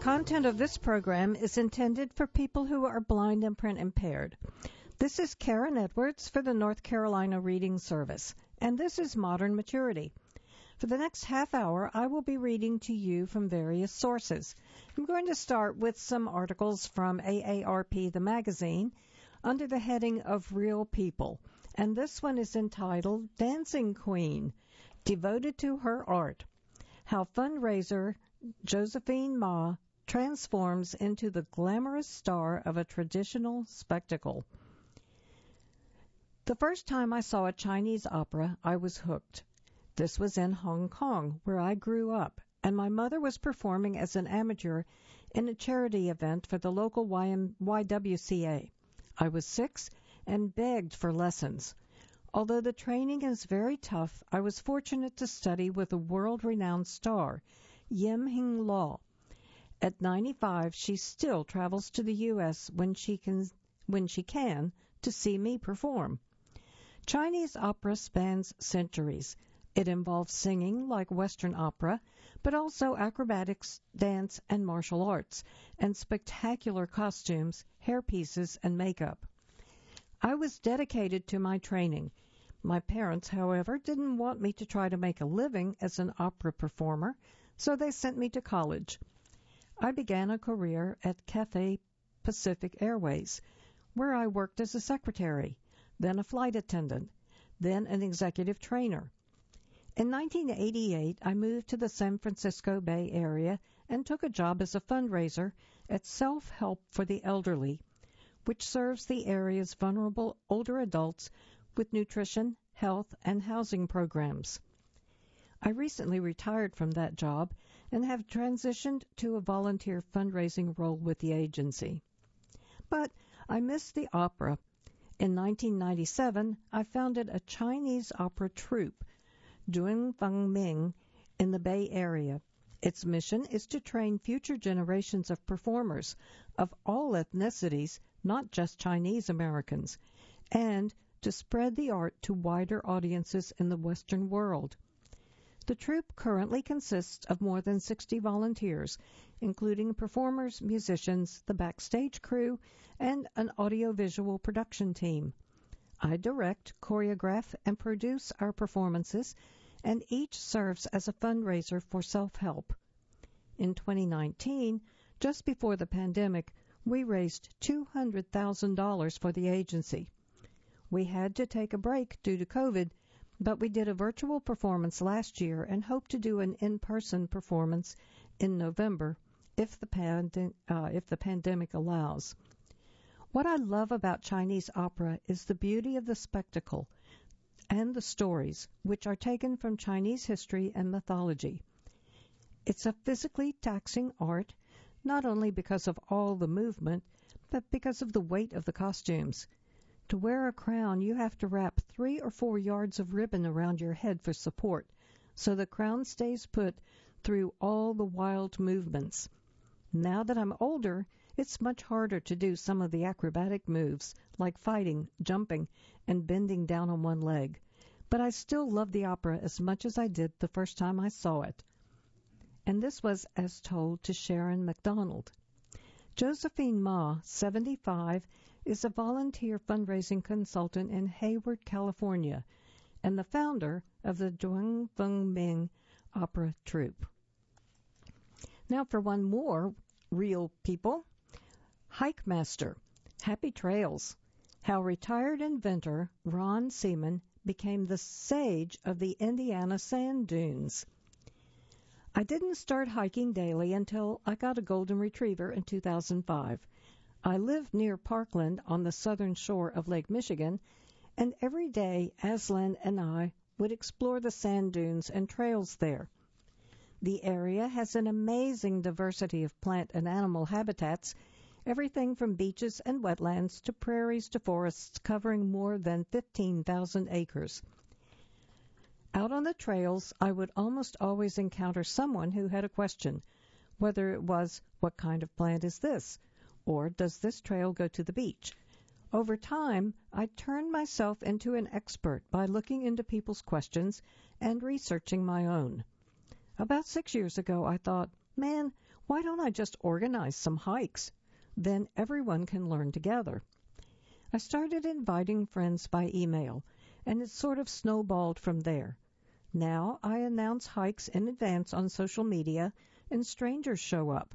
Content of this program is intended for people who are blind and print impaired. This is Karen Edwards for the North Carolina Reading Service, and this is Modern Maturity. For the next half hour, I will be reading to you from various sources. I'm going to start with some articles from AARP, the magazine, under the heading of Real People, and this one is entitled Dancing Queen, Devoted to Her Art, How Fundraiser Josephine Ma Transforms into the Glamorous Star of a Traditional Spectacle. The first time I saw a Chinese opera, I was hooked. This was in Hong Kong, where I grew up, and my mother was performing as an amateur in a charity event for the local YWCA. I was 6 and begged for lessons. Although the training is very tough, I was fortunate to study with a world-renowned star, Yim Hing Law. At 95, she still travels to the U.S. when she can to see me perform. Chinese opera spans centuries. It involves singing like Western opera, but also acrobatics, dance, and martial arts, and spectacular costumes, hairpieces, and makeup. I was dedicated to my training. My parents, however, didn't want me to try to make a living as an opera performer, so they sent me to college. I began a career at Cathay Pacific Airways, where I worked as a secretary, then a flight attendant, then an executive trainer. In 1988, I moved to the San Francisco Bay Area and took a job as a fundraiser at Self-Help for the Elderly, which serves the area's vulnerable older adults with nutrition, health, and housing programs. I recently retired from that job and have transitioned to a volunteer fundraising role with the agency. But I miss the opera. In 1997, I founded a Chinese opera troupe, Duan Feng Ming, in the Bay Area. Its mission is to train future generations of performers of all ethnicities, not just Chinese Americans, and to spread the art to wider audiences in the Western world. The troupe currently consists of more than 60 volunteers, including performers, musicians, the backstage crew, and an audiovisual production team. I direct, choreograph, and produce our performances, and each serves as a fundraiser for self-help. In 2019, just before the pandemic, we raised $200,000 for the agency. We had to take a break due to COVID, but we did a virtual performance last year and hope to do an in-person performance in November if the pandemic allows. What I love about Chinese opera is the beauty of the spectacle and the stories, which are taken from Chinese history and mythology. It's a physically taxing art, not only because of all the movement, but because of the weight of the costumes. To wear a crown, you have to wrap 3 or 4 yards of ribbon around your head for support, so the crown stays put through all the wild movements. Now that I'm older, it's much harder to do some of the acrobatic moves, like fighting, jumping, and bending down on one leg. But I still love the opera as much as I did the first time I saw it. And this was as told to Sharon McDonald. Josephine Ma, 75, is a volunteer fundraising consultant in Hayward, California, and the founder of the Duan Feng Ming Opera Troupe. Now for one more Real People. Hike Master, Happy Trails, How Retired Inventor Ron Seaman Became the Sage of the Indiana Sand Dunes. I didn't start hiking daily until I got a golden retriever in 2005. I live near Parkland on the southern shore of Lake Michigan, and every day Aslan and I would explore the sand dunes and trails there. The area has an amazing diversity of plant and animal habitats, everything from beaches and wetlands to prairies to forests covering more than 15,000 acres. Out on the trails, I would almost always encounter someone who had a question, whether it was, "What kind of plant is this?" or "Does this trail go to the beach?" Over time, I turned myself into an expert by looking into people's questions and researching my own. About 6 years ago, I thought, man, Why don't I just organize some hikes? Then everyone can learn together. I started inviting friends by email, and it sort of snowballed from there. Now I announce hikes in advance on social media, and strangers show up.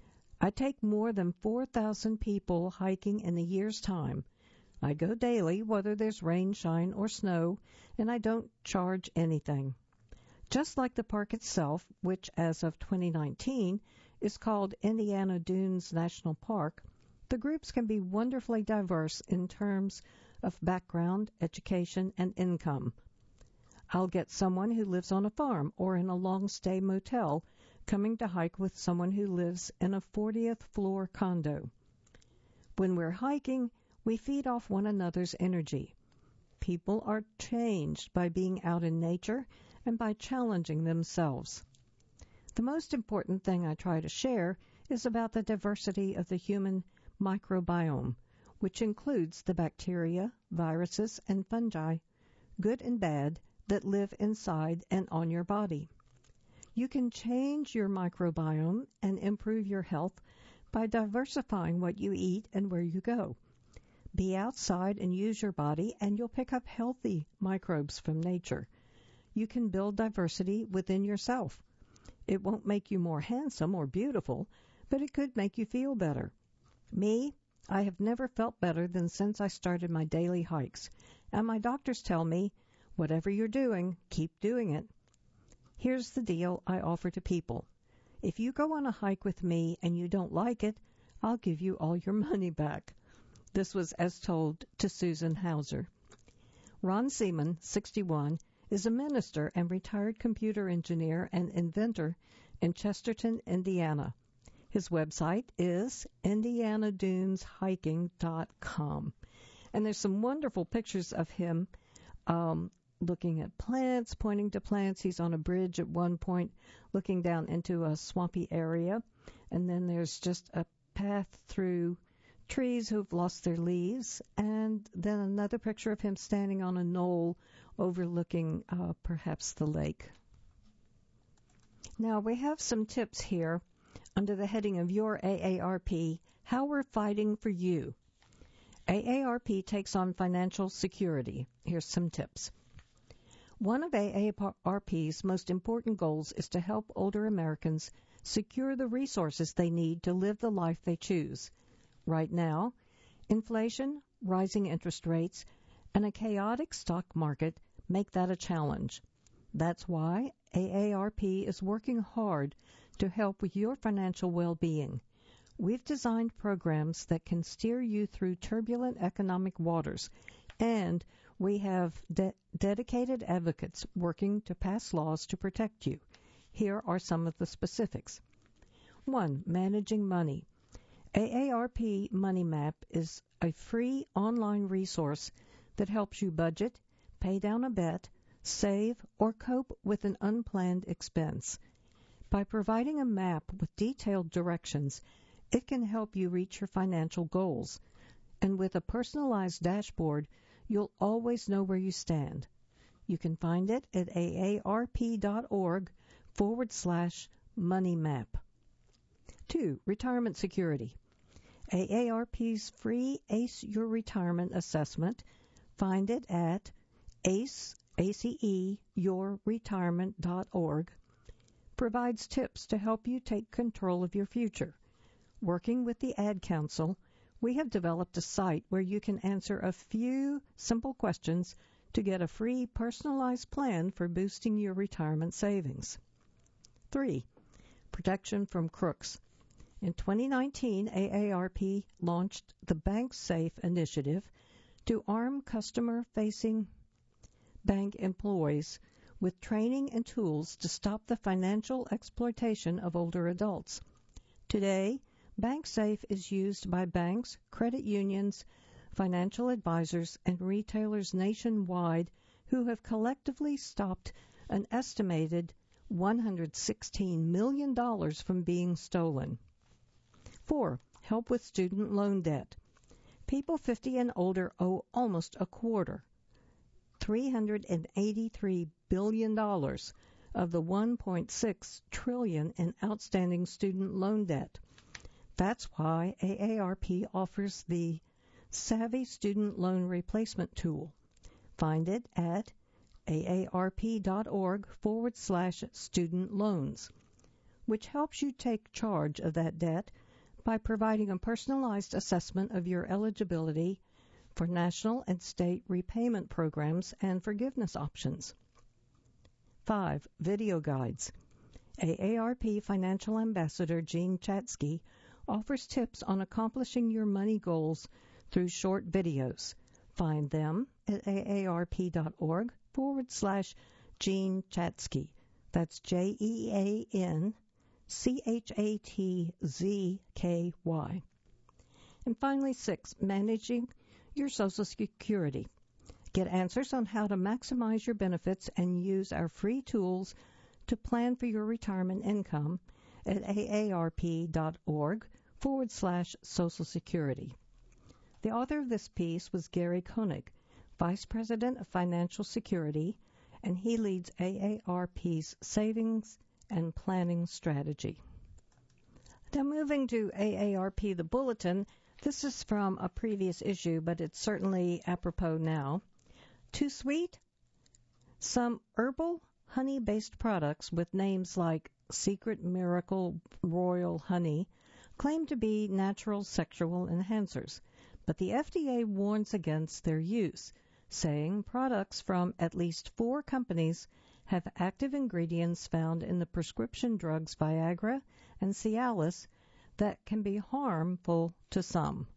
I take more than 4,000 people hiking in a year's time. I go daily, whether there's rain, shine, or snow, and I don't charge anything. Just like the park itself, which as of 2019 is called Indiana Dunes National Park, the groups can be wonderfully diverse in terms of background, education, and income. I'll get someone who lives on a farm or in a long-stay motel coming to hike with someone who lives in a 40th floor condo. When we're hiking, we feed off one another's energy. People are changed by being out in nature and by challenging themselves. The most important thing I try to share is about the diversity of the human microbiome, which includes the bacteria, viruses, and fungi, good and bad, that live inside and on your body. You can change your microbiome and improve your health by diversifying what you eat and where you go. Be outside and use your body, and you'll pick up healthy microbes from nature. You can build diversity within yourself. It won't make you more handsome or beautiful, but it could make you feel better. Me, I have never felt better than since I started my daily hikes, and my doctors tell me, whatever you're doing, keep doing it. Here's the deal I offer to people. If you go on a hike with me and you don't like it, I'll give you all your money back. This was as told to Susan Hauser. Ron Seaman, 61, is a minister and retired computer engineer and inventor in Chesterton, Indiana. His website is indianaduneshiking.com. And there's some wonderful pictures of him looking at plants, pointing to plants. He's on a bridge at one point looking down into a swampy area. And then there's just a path through trees who've lost their leaves. And then another picture of him standing on a knoll overlooking perhaps the lake. Now we have some tips here under the heading of Your AARP, How We're Fighting for You. AARP takes on financial security. Here's some tips. One of AARP's most important goals is to help older Americans secure the resources they need to live the life they choose. Right now, inflation, rising interest rates, and a chaotic stock market make that a challenge. That's why AARP is working hard to help with your financial well-being. We've designed programs that can steer you through turbulent economic waters, and we have dedicated advocates working to pass laws to protect you. Here are some of the specifics. 1. Managing money. AARP Money Map is a free online resource that helps you budget, pay down a bet, save, or cope with an unplanned expense. By providing a map with detailed directions, it can help you reach your financial goals. And with a personalized dashboard, you'll always know where you stand. You can find it at aarp.org/moneymap. 2. Retirement security. AARP's free ACE Your Retirement Assessment, find it at aceyourretirement.org, provides tips to help you take control of your future. Working with the Ad Council, we have developed a site where you can answer a few simple questions to get a free personalized plan for boosting your retirement savings. 3. Protection from crooks. In 2019, AARP launched the Bank Safe initiative to arm customer-facing bank employees with training and tools to stop the financial exploitation of older adults. Today, BankSafe is used by banks, credit unions, financial advisors, and retailers nationwide who have collectively stopped an estimated $116 million from being stolen. 4. Help with student loan debt. People 50 and older owe almost a quarter, $383 billion, of the $1.6 trillion in outstanding student loan debt. That's why AARP offers the Savvy Student Loan Replacement Tool. Find it at aarp.org/student loans, which helps you take charge of that debt by providing a personalized assessment of your eligibility for national and state repayment programs and forgiveness options. 5. Video guides. AARP Financial Ambassador Jean Chatzky offers tips on accomplishing your money goals through short videos. Find them at aarp.org/Jean Chatzky. That's JeanChatzky. And finally, 6. Managing your Social Security. Get answers on how to maximize your benefits and use our free tools to plan for your retirement income at aarp.org/Social Security. The author of this piece was Gary Koenig, Vice President of Financial Security, and he leads AARP's Savings and Planning Strategy. Now moving to AARP, the Bulletin. This is from a previous issue, but it's certainly apropos now. Too sweet? Some herbal honey-based products with names like Secret Miracle Royal Honey claim to be natural sexual enhancers, but the FDA warns against their use, saying products from at least 4 companies have active ingredients found in the prescription drugs Viagra and Cialis that can be harmful to some.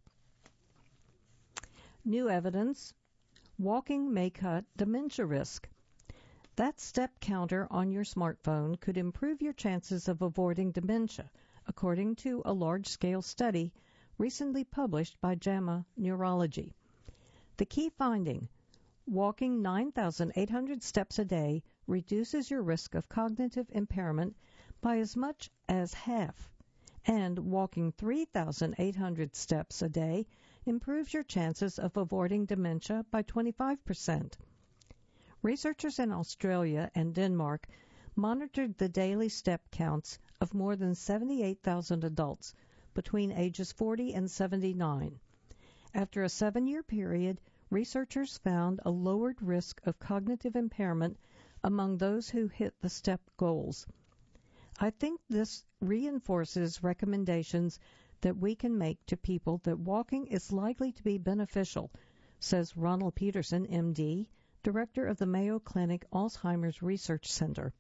New evidence: walking may cut dementia risk. That step counter on your smartphone could improve your chances of avoiding dementia, according to a large-scale study recently published by JAMA Neurology. The key finding: walking 9,800 steps a day reduces your risk of cognitive impairment by as much as half, and walking 3,800 steps a day improves your chances of avoiding dementia by 25%. Researchers in Australia and Denmark monitored the daily step counts of more than 78,000 adults between ages 40 and 79. After a 7-year period, researchers found a lowered risk of cognitive impairment among those who hit the step goals. I think this reinforces recommendations that we can make to people that walking is likely to be beneficial, says Ronald Peterson, MD, director of the Mayo Clinic Alzheimer's Research Center.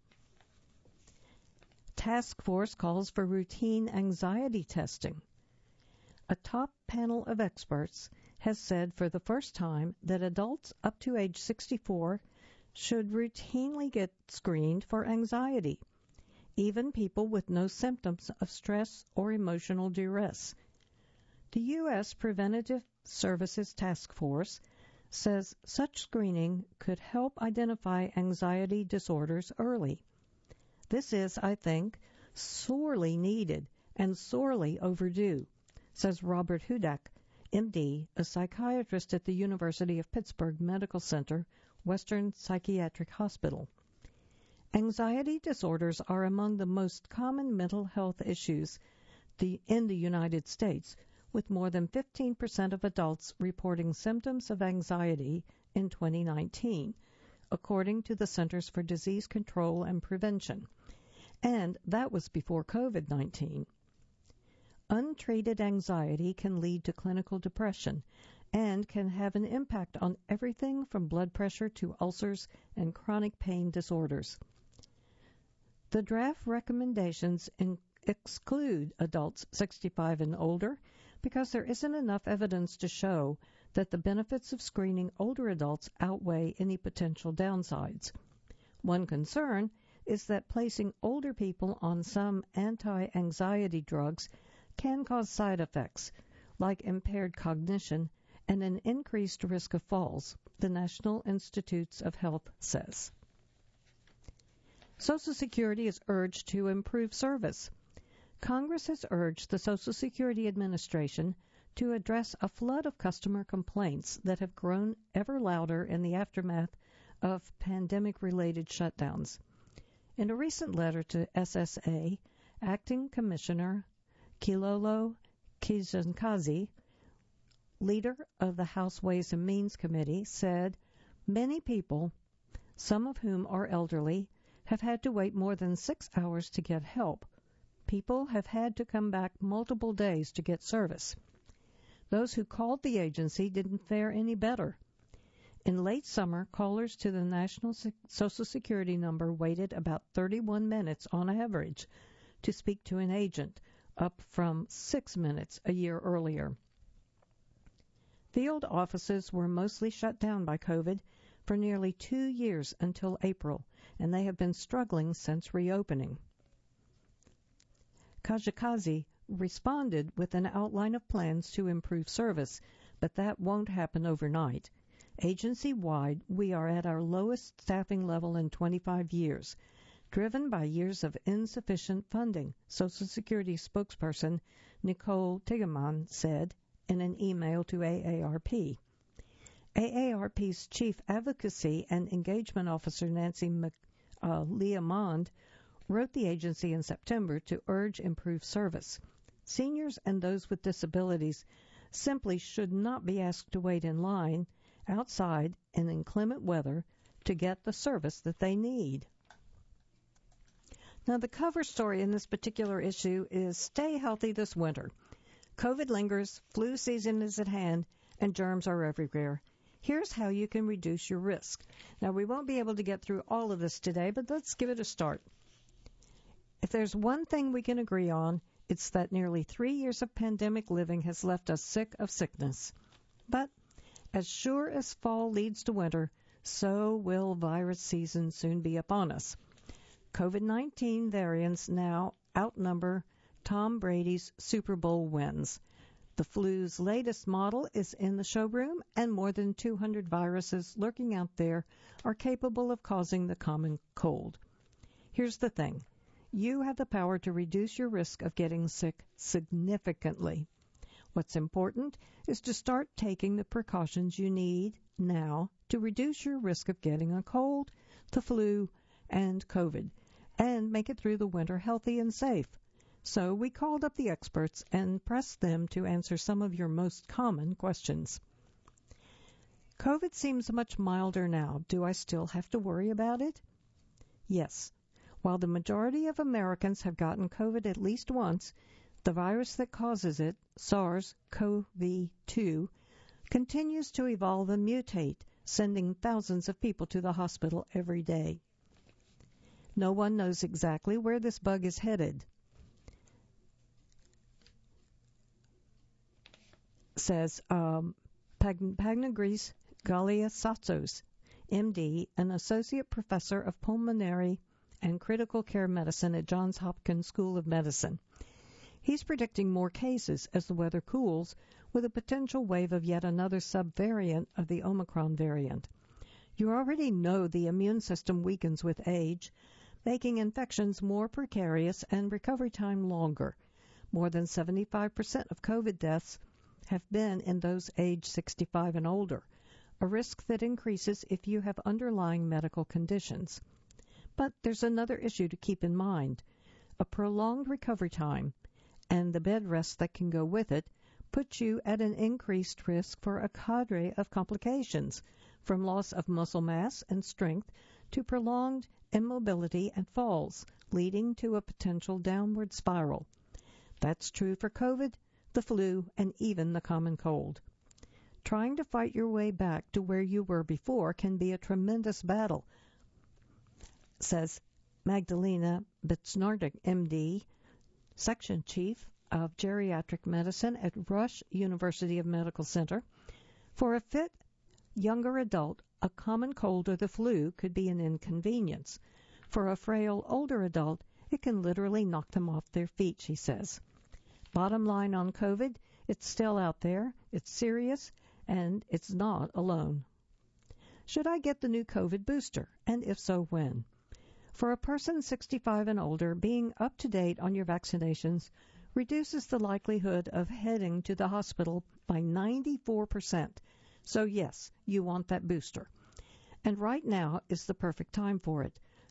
Task force calls for routine anxiety testing. A top panel of experts has said for the first time that adults up to age 64 should routinely get screened for anxiety, even people with no symptoms of stress or emotional duress. The U.S. Preventative Services Task Force says such screening could help identify anxiety disorders early. This is, I think, sorely needed and sorely overdue, says Robert Hudak, MD, a psychiatrist at the University of Pittsburgh Medical Center, Western Psychiatric Hospital. Anxiety disorders are among the most common mental health issues in the United States, with more than 15% of adults reporting symptoms of anxiety in 2019, according to the Centers for Disease Control and Prevention. And that was before COVID-19. Untreated anxiety can lead to clinical depression and can have an impact on everything from blood pressure to ulcers and chronic pain disorders. The draft recommendations exclude adults 65 and older because there isn't enough evidence to show that the benefits of screening older adults outweigh any potential downsides. One concern is that placing older people on some anti-anxiety drugs can cause side effects, like impaired cognition and an increased risk of falls, the National Institutes of Health says. Social Security is urged to improve service. Congress has urged the Social Security Administration to address a flood of customer complaints that have grown ever louder in the aftermath of pandemic-related shutdowns. In a recent letter to SSA, Acting Commissioner Kilolo Kizankazi, leader of the House Ways and Means Committee, said, "Many people, some of whom are elderly, have had to wait more than 6 hours to get help. People have had to come back multiple days to get service. Those who called the agency didn't fare any better. In late summer, callers to the National Social Security number waited about 31 minutes on average to speak to an agent, up from 6 minutes a year earlier." Field offices were mostly shut down by COVID for nearly 2 years until April, and they have been struggling since reopening. Kajikazi responded with an outline of plans to improve service, but that won't happen overnight. Agency-wide, we are at our lowest staffing level in 25 years, driven by years of insufficient funding, Social Security spokesperson Nicole Tigeman said in an email to AARP. AARP's Chief Advocacy and Engagement Officer Nancy Leamond wrote the agency in September to urge improved service. Seniors and those with disabilities simply should not be asked to wait in line outside in inclement weather to get the service that they need. Now, the cover story in this particular issue is "Stay healthy this winter. COVID lingers, flu season is at hand, and germs are everywhere. Here's how you can reduce your risk." Now, we won't be able to get through all of this today, but let's give it a start. If there's one thing we can agree on, it's that nearly 3 years of pandemic living has left us sick of sickness. But as sure as fall leads to winter, so will virus season soon be upon us. COVID-19 variants now outnumber Tom Brady's Super Bowl wins. The flu's latest model is in the showroom, and more than 200 viruses lurking out there are capable of causing the common cold. Here's the thing. You have the power to reduce your risk of getting sick significantly. What's important is to start taking the precautions you need now to reduce your risk of getting a cold, the flu, and COVID, and make it through the winter healthy and safe. So we called up the experts and pressed them to answer some of your most common questions. COVID seems much milder now. Do I still have to worry about it? Yes. While the majority of Americans have gotten COVID at least once, the virus that causes it, SARS-CoV-2, continues to evolve and mutate, sending thousands of people to the hospital every day. No one knows exactly where this bug is headed, says Panagris Galiatsatsos, MD, an associate professor of pulmonary and critical care medicine at Johns Hopkins School of Medicine. He's predicting more cases as the weather cools, with a potential wave of yet another subvariant of the Omicron variant. You already know the immune system weakens with age, making infections more precarious and recovery time longer. More than 75% of COVID deaths have been in those aged 65 and older, a risk that increases if you have underlying medical conditions. But there's another issue to keep in mind. A prolonged recovery time and the bed rest that can go with it puts you at an increased risk for a cadre of complications, from loss of muscle mass and strength to prolonged immobility and falls, leading to a potential downward spiral. That's true for COVID, the flu, and even the common cold. Trying to fight your way back to where you were before can be a tremendous battle, says Magdalena Bitsnardik, MD, Section Chief of Geriatric Medicine at Rush University of Medical Center. For a fit younger adult, a common cold or the flu could be an inconvenience. For a frail older adult, it can literally knock them off their feet, she says. Bottom line on COVID, it's still out there, it's serious, and it's not alone. Should I get the new COVID booster, and if so, when? For a person 65 and older, being up to date on your vaccinations reduces the likelihood of heading to the hospital by 94%. So yes, you want that booster. And right now is the perfect time for it.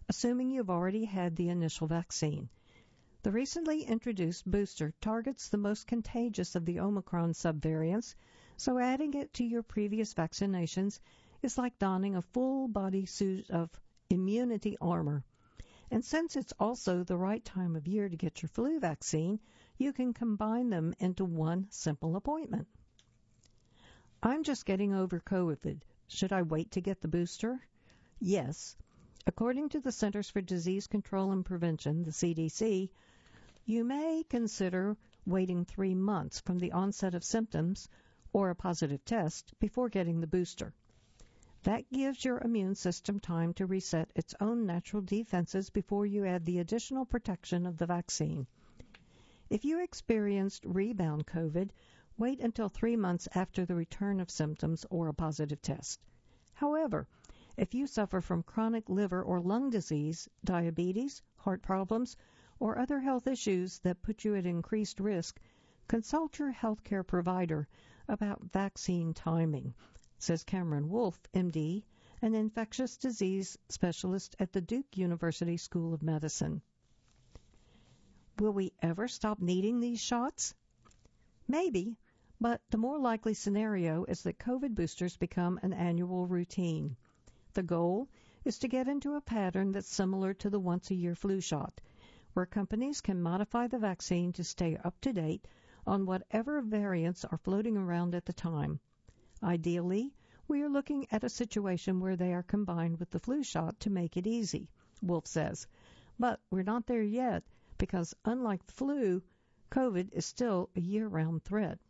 assuming you've already had the initial vaccine. The recently introduced booster targets the most contagious of the Omicron subvariants, so adding it to your previous vaccinations is like donning a full-body suit of immunity armor. And since it's also the right time of year to get your flu vaccine, you can combine them into one simple appointment. I'm just getting over COVID. Should I wait to get the booster? Yes. According to the Centers for Disease Control and Prevention, the CDC, you may consider waiting 3 months from the onset of symptoms or a positive test before getting the booster. That gives your immune system time to reset its own natural defenses before you add the additional protection of the vaccine. If you experienced rebound COVID, wait until 3 months after the return of symptoms or a positive test. However, if you suffer from chronic liver or lung disease, diabetes, heart problems, or other health issues that put you at increased risk, consult your healthcare provider about vaccine timing, says Cameron Wolfe, MD, an infectious disease specialist at the Duke University School of Medicine. Will we ever stop needing these shots? Maybe, but the more likely scenario is that COVID boosters become an annual routine. The goal is to get into a pattern that's similar to the once-a-year flu shot, where companies can modify the vaccine to stay up to date on whatever variants are floating around at the time. Ideally, we are looking at a situation where they are combined with the flu shot to make it easy, Wolfe says. But we're not there yet because, unlike the flu, COVID is still a year-round threat.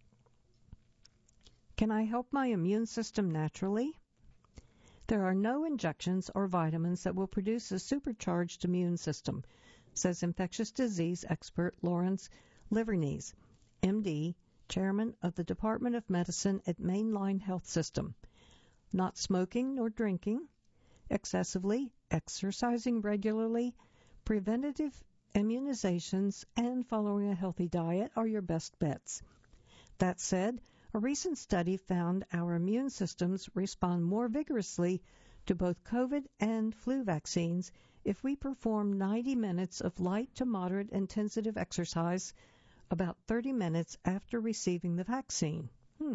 Can I help my immune system naturally? There are no injections or vitamins that will produce a supercharged immune system, says infectious disease expert Lawrence Liverneys, MD, chairman of the Department of Medicine at Mainline Health System. Not smoking nor drinking, excessively, exercising regularly, preventative immunizations, and following a healthy diet are your best bets. That said, a recent study found our immune systems respond more vigorously to both COVID and flu vaccines if we perform 90 minutes of light to moderate intensive exercise about 30 minutes after receiving the vaccine.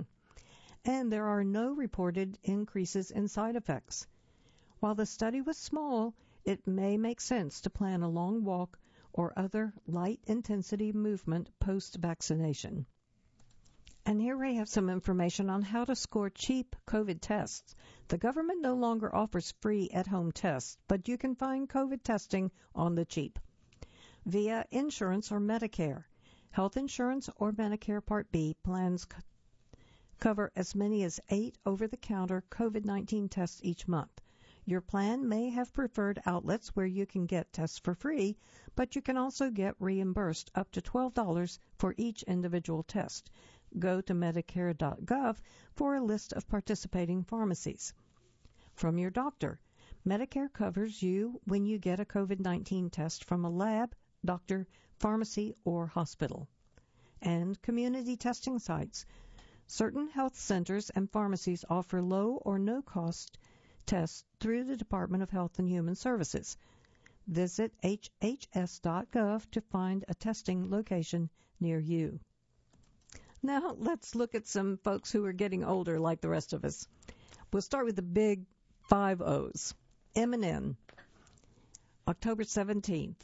And there are no reported increases in side effects. While the study was small, it may make sense to plan a long walk or other light-intensity movement post-vaccination. And here we have some information on how to score cheap COVID tests. The government no longer offers free at-home tests, but you can find COVID testing on the cheap via insurance or Medicare. Health insurance or Medicare Part B plans cover as many as 8 over-the-counter COVID-19 tests each month. Your plan may have preferred outlets where you can get tests for free, but you can also get reimbursed up to $12 for each individual test. Go to Medicare.gov for a list of participating pharmacies. From your doctor, Medicare covers you when you get a COVID-19 test from a lab, doctor, pharmacy, or hospital. And community testing sites. Certain health centers and pharmacies offer low or no-cost tests through the Department of Health and Human Services. Visit hhs.gov to find a testing location near you. Now, let's look at some folks who are getting older like the rest of us. We'll start with the big 5 O's. Eminem, October 17th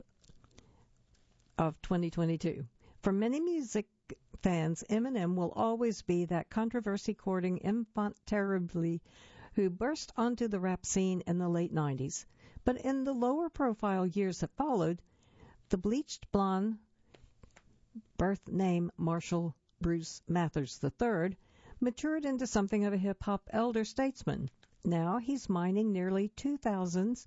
of 2022. For many music fans, Eminem will always be that controversy-courting enfant terrible who burst onto the rap scene in the late 90s. But in the lower-profile years that followed, the bleached blonde, birth name Marshall Bruce Mathers III, matured into something of a hip-hop elder statesman. Now he's mining early 2000s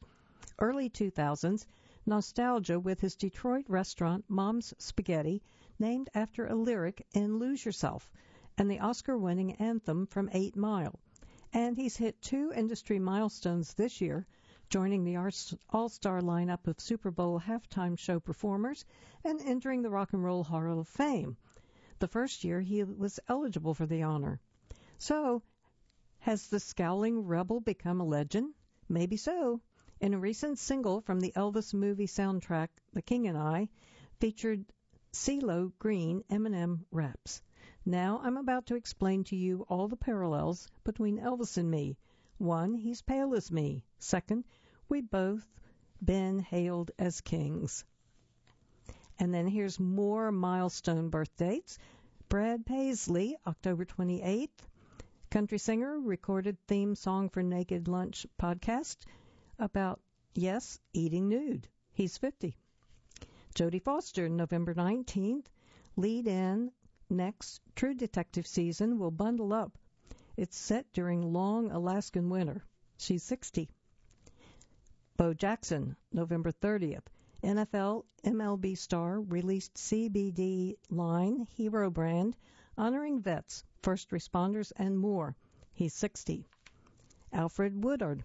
nostalgia with his Detroit restaurant Mom's Spaghetti, named after a lyric in Lose Yourself, and the Oscar-winning anthem from 8 Mile. And he's hit 2 industry milestones this year, joining the all-star lineup of Super Bowl halftime show performers and entering the Rock and Roll Hall of Fame. The first year he was eligible for the honor. So, has the scowling rebel become a legend? Maybe so. In a recent single from the Elvis movie soundtrack, The King and I, featured CeeLo Green Eminem raps. Now I'm about to explain to you all the parallels between Elvis and me. 1, he's pale as me. 2, we both been hailed as kings. And then here's more milestone birth dates. Brad Paisley, October 28th. Country singer, recorded theme song for Naked Lunch podcast about, yes, eating nude. He's 50. Jodie Foster, November 19th. Lead in next True Detective season will bundle up. It's set during long Alaskan winter. She's 60. Bo Jackson, November 30th. NFL MLB star released CBD line Hero brand honoring vets, first responders, and more. He's 60. Alfred Woodard,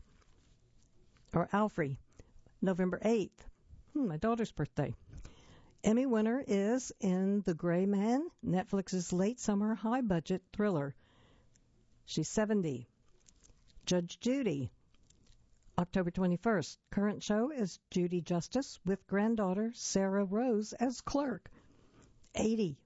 or Alfrey, November 8th. My daughter's birthday. Emmy winner is in The Gray Man, Netflix's late summer high-budget thriller. She's 70. Judge Judy, October 21st. Current show is Judy Justice with granddaughter Sarah Rose as clerk. 80.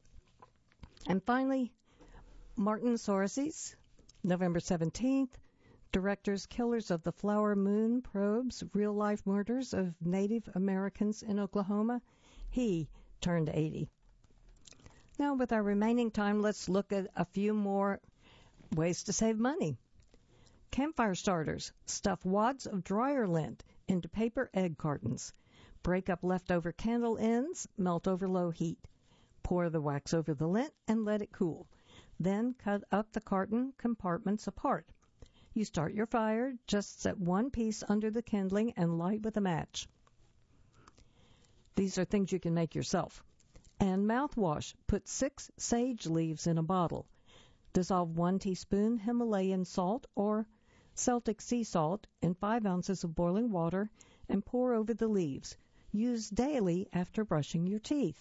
And finally, Martin Scorsese, November 17th. Directors Killers of the Flower Moon probes real-life murders of Native Americans in Oklahoma. He turned 80. Now, with our remaining time, let's look at a few more ways to save money. Campfire starters. Stuff wads of dryer lint into paper egg cartons. Break up leftover candle ends, melt over low heat. Pour the wax over the lint and let it cool. Then cut up the carton compartments apart. You start your fire, just set one piece under the kindling and light with a match. These are things you can make yourself. And mouthwash. Put 6 sage leaves in a bottle. Dissolve 1 teaspoon Himalayan salt or Celtic sea salt in 5 ounces of boiling water and pour over the leaves. Use daily after brushing your teeth.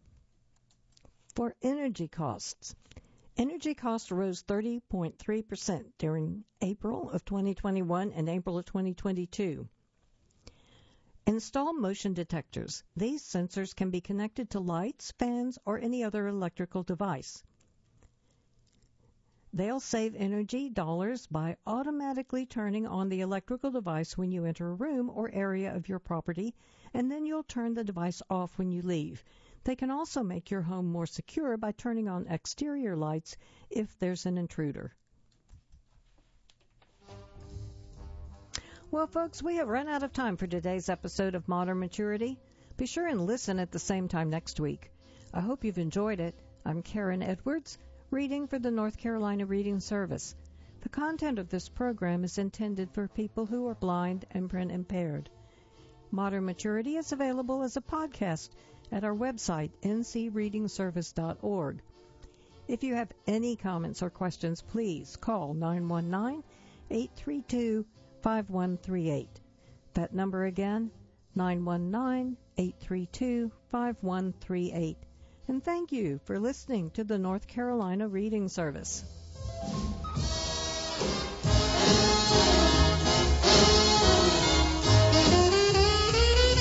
For energy costs. Energy costs rose 30.3% during April of 2021 and April of 2022. Install motion detectors. These sensors can be connected to lights, fans, or any other electrical device. They'll save energy dollars by automatically turning on the electrical device when you enter a room or area of your property, and then you'll turn the device off when you leave. They can also make your home more secure by turning on exterior lights if there's an intruder. Well, folks, we have run out of time for today's episode of Modern Maturity. Be sure and listen at the same time next week. I hope you've enjoyed it. I'm Karen Edwards, reading for the North Carolina Reading Service. The content of this program is intended for people who are blind and print impaired. Modern Maturity is available as a podcast at our website, ncreadingservice.org. If you have any comments or questions, please call 919-832-5138. That number again, 919-832-5138. And thank you for listening to the North Carolina Reading Service.